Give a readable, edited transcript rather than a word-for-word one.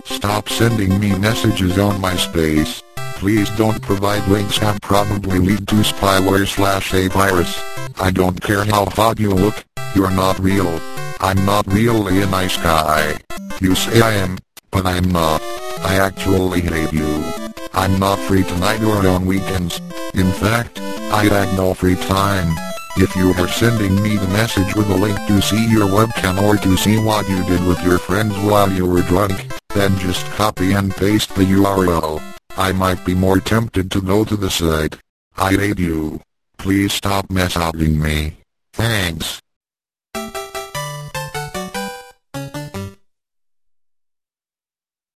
Stop sending me messages on MySpace. Please don't provide links that probably lead to spyware/a virus. I don't care how hot you look, you're not real. I'm not really a nice guy. You say I am, but I'm not. I actually hate you. I'm not free tonight or on weekends. In fact, I have no free time. If you are sending me the message with a link to see your webcam or to see what you did with your friends while you were drunk, then just copy and paste the URL. I might be more tempted to go to the site. I hate you. Please stop messaging me. Thanks.